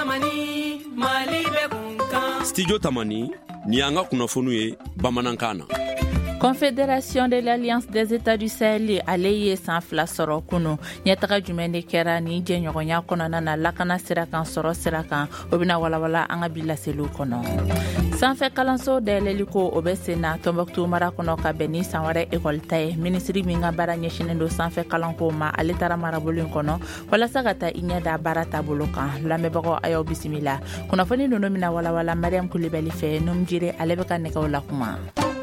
Studio Tamani ni anga kunafonu ye bamanankan na. Confédération de l'Alliance des États du Sahel ale ye san fila sɔrɔ kunu ɲɛtaga jumɛn de kɛra ni jɛɲɔgɔnya kɔnɔna na lakana sira kan sɔrɔ sira kan o bɛna walawala an ka bi laseliw kɔnɔ. Sanfɛ kalanso dayɛlɛli ko o bɛ sen na Tɔnbɔkutu mara kɔnɔ ka bɛn ni san wɛrɛ ekɔli ta ye. Minisiri min ka baara ɲɛsinen don sanfɛ kalanko ma ale taara marabolo in kɔnɔ walasa ka taa i ɲɛ da baara taabolo kan. Lamɛnbagaw a y'aw bisimila. Kunnafoni ninnu mina walawala Mariam Kulibali fɛ Num Jire ale bɛ ka nɛgɛw la kuma.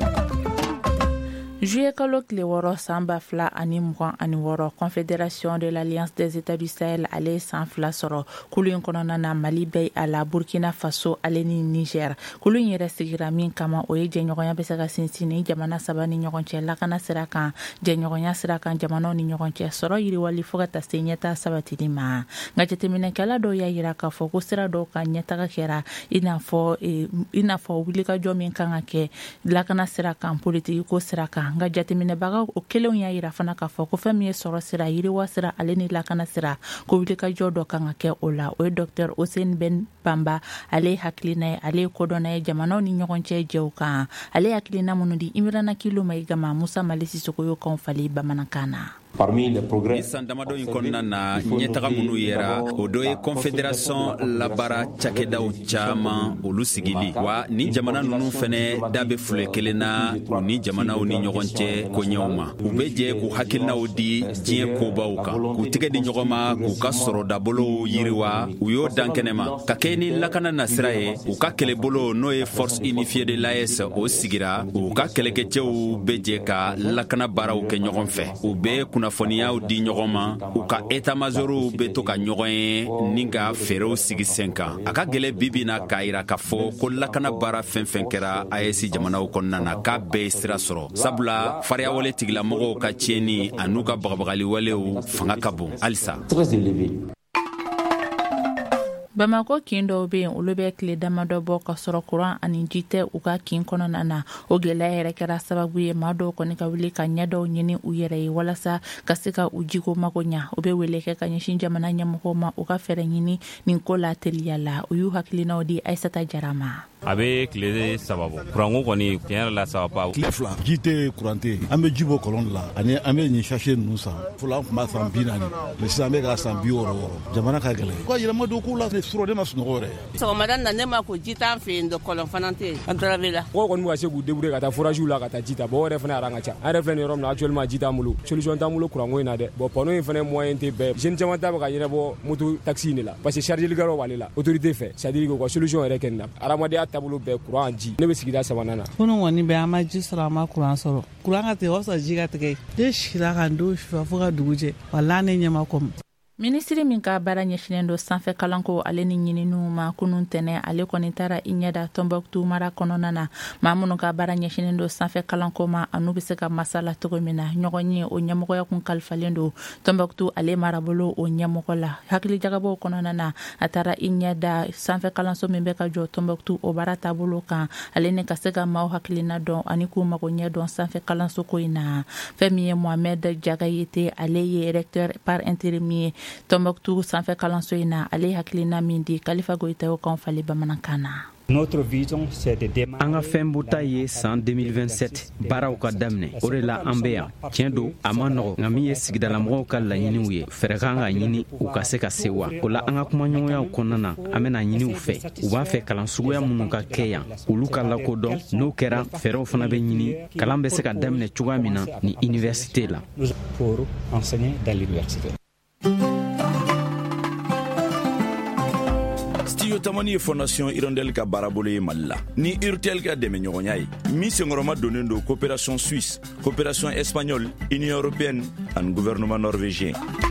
Juillet kalo tile 6 san 2026 Confédération de l'Alliance des États du Sahel ale san fila sɔrɔ kulu in kɔnɔna na Mali bɛ a la Burkina Faso ale ni Niger. Kulu in yɛrɛ sigira min kama o ye jɛɲɔgɔnya bɛ se ka sinsin ni jamana saba ni ɲɔgɔn cɛ lakana sira kan jɛɲɔgɔnya sira kan jamanaw ni ɲɔgɔn cɛ sɔrɔ yiriwali fo ka taa se ɲɛtaga sabatili ma. Nka jateminɛkɛla dɔw y'a yira k'a fɔ ko sira dɔw kan ɲɛtaga kɛra i n'a fɔ wulikajɔ min kan ka kɛ lakana sira kan politiki ko sira kan. Nga jateminɛbagaw o kelenw y'a yira fana k'a fɔ ko fɛn min ye sɔrɔ sira yiriwa sira ale ni lakana sira ko wulikajɔ dɔ kan ka kɛ o la. O ye Dr Hussein Ben Bamba ale hakilina ye ale kodɔnna ye jamanaw ni ɲɔgɔn cɛ jɛw kan. Ale hakilina minnu di Imrana Kilo Maigama Musa Mali Sisoko y'o kan fali bamanankan na. Ni san damadɔ in kɔnɔna na ɲɛtaga minnu yera o dɔ ye Confédération labara cakɛdaw caaman olu sigili wa ni jamana ninnu fɛnɛ da bɛ fule kelen na u ni jamanaw ni ɲɔgɔn cɛ koɲɛw ma. U bɛ jɛ k'u hakilinaw di diɲɛ kobaw kan k'u tɛgɛ di ɲɔgɔn ma k'u ka sɔrɔ dabolow yiriwa u y'o dan kɛnɛma ka kɛ ni lakana nasira ye u ka kɛlɛbolo n'o ye Force Unifiée de l'AES o sigira u ka kɛlɛkɛcɛw bɛ jɛ ka lakana baaraw kɛ ɲɔgɔn fɛ u bɛ kunnafoniyaw di ɲɔgɔn ma u ka état-majorw bɛ to ka ɲɔgɔn ye ni ka fɛɛrɛw sigi sen kan. A ka gɛlɛ bibi na k'a yira k'a fɔ ko lakana baara fɛn fɛn kɛra AES jamanaw kɔnɔna na k'a bɛɛ ye sira sɔrɔ sabula fariyawale tigilamɔgɔw ka tiɲɛni a n'u ka bagabagali walew fanga ka bon halisa. Bamako kin dɔw be yen olu bɛ tile damadɔ bɔ ka sɔrɔ kuran ani ji tɛ u ka kin kɔnɔna na. O gɛlɛya yɛrɛ kɛra sababu ye maa dɔw kɔni ka wuli ka ɲɛ dɔw ɲini u yɛrɛ ye walasa ka se ka u jiko mago ɲa. O bɛ wele kɛ ka ɲɛsin jamana ɲɛmɔgɔw ma u ka fɛɛrɛ ɲini nin ko la teliya la. U y'u hakilinaw di Aissata Jara ma. A bɛ tile sababu kuranko kɔni tiɲɛ yɛrɛ la sababa tile fila ji tɛ kuran tɛ an bɛ ji bɔ kɔlɔn la ani an bɛ nin sachet ninnu san fɔlɔ an tun b'a san 40 mais sisan an bɛ k'a san 60 jamana ka gɛlɛn ko yɛlɛma don k'u la surɔ de ma sunɔgɔ yɛrɛ. Sɔgɔmada na ne ma ko ji t'an fɛ yen kɔlɔn fana tɛ yen an taara la ko kɔni bɛ ka se k'u débrouiller ka taa forage la ka taa ji ta bon yɛrɛ fana yɛrɛ an ka ca an yɛrɛ filɛ nin yɔrɔ min na actuellement ji t'an bolo solution t'an bolo kuranko in na dɛ bon panneau in fana moyen tɛ bɛɛ jeune caman ta bɛ ka ɲɛnabɔ moto taxi in de la parce que charger likɛyɔrɔ b'ale la autorité fɛ c'est à dire que ka solution yɛrɛ kɛ nin na adamadenya taabolo bɛɛ kuran ji ne bɛ sigida sabanan na kunun kɔni bɛ an ma ji sɔrɔ an ma kuran sɔrɔ kuran ka tigɛ o sɔrɔ ji ka tigɛ ne sira ka don sufa fo ka dugu jɛ wala ne ɲɛma kɔmi. Minisiri min ka baara ɲɛsinen don sanfɛ kalanko ale ni ɲininiw ma kunun tɛnɛ ale kɔni taara i ɲɛda Tɔnbɔkutu mara kɔnɔna na. Maa minnu ka baara ɲɛsinen don sanfɛ kalanko ma anu bɛ se ka masala cogo min na ɲɔgɔn ye o ɲɛmɔgɔya kun kalifalen don Tɔnbɔkutu ale marabolo o ɲɛmɔgɔ la. Hakili jagabɔw kɔnɔna na a taara i ɲɛda sanfɛ kalanso min bɛ ka jɔ Tɔnbɔkutu o baara taabolo kan ale ni ka se ka maaw hakilina dɔn ani k'u mago ɲɛ dɔn sanfɛ kalanso ko in na. Fɛn min ye Mohamed Jagayete ale ye recteur par intérim ye Tɔnbɔkutu sanfɛ kalanso in na ale hakilina min di Kalifa Goyita y'o kan fali bamanankan na. An ka fɛn bota ye san 2027 baaraw ka daminɛ o de la an bɛ yan tiɲɛ don a ma nɔgɔ nka min ye sigidalamɔgɔw ka laɲiniw ye fɛɛrɛ kan ka ɲini u ka se ka sewa o la an ka kumaɲɔgɔnyaw kɔnɔna na an bɛna ɲini u fɛ u b'a fɛ kalan suguya minnu ka kɛ yan olu ka lakodɔn n'o kɛra fɛɛrɛw fana bɛ ɲini kalan bɛ se ka daminɛ cogoya min na ni université la. Studio Tamani ye Fondation Hirondelle ka baarabolo ye Mali la ni URTEL ka dɛmɛɲɔgɔnya ye min senkɔrɔma donnen don coopération suisse coopération espagnole Union européenne ani gouvernement norvégien.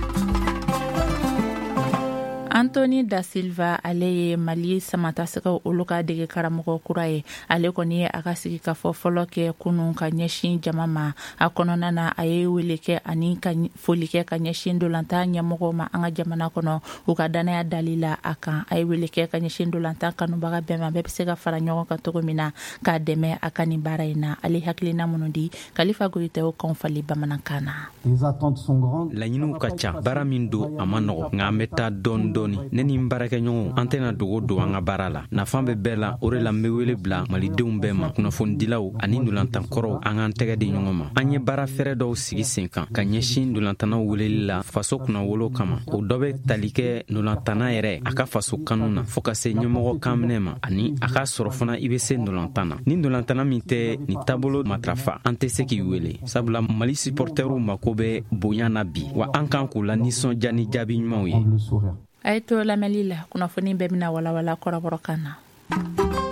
Anthony da Silva ale ye Mali samatasɛgɛw olu ka dege karamɔgɔ kura ye ale kɔni ye a ka sigi ka fɔ fɔlɔ kɛ kunun ka ɲɛsin jama ma a kɔnɔna na a ye wele kɛ ani ka foli kɛ ka ɲɛsin dolantan ɲɛmɔgɔw ma an ka jamana kɔnɔ u ka danaya dalila a kan a ye wele kɛ ka ɲɛsin dolantan kanubaga bɛɛ ma bɛɛ bɛ se ka fara ɲɔgɔn kan cogo min na k'a dɛmɛ a ka nin baara in na ale hakilina minnu di Kalifa Goyita y'o kan fali bamanankan na. Laɲiniw ka ca baara min don a ma nɔgɔ nka an bɛ taa dɔɔni tuguni ne ni n baarakɛɲɔgɔnw an tɛna dogo don an ka baara la nafan bɛ bɛɛ la o de la n be wele bila malidenw bɛɛ ma kunnafonidilaw ani ndolantankɔrɔw an k'an tɛgɛ di ɲɔgɔn ma an ye baara fɛrɛ dɔw sigi sen kan ka ɲɛsin ndolantanaw weleli la faso kunnawolo kama o dɔ bɛ tali kɛ ndolantana yɛrɛ a ka faso kanu na fɔɔ ka se ɲɛmɔgɔ kanminɛ ma ani a k'a sɔrɔ fana i be se ndolantan na ni ndolantana min tɛ ni taabolo matrafa an tɛ se k'i wele sabula mali supportɛrw mako bɛ bonya na bi wa an kan k'u la nisɔndiya ni jaabi ɲumanw ye a ye to lamɛnli la kunnafoni bɛɛ bɛna walawala kɔrɔbɔrɔ kan na.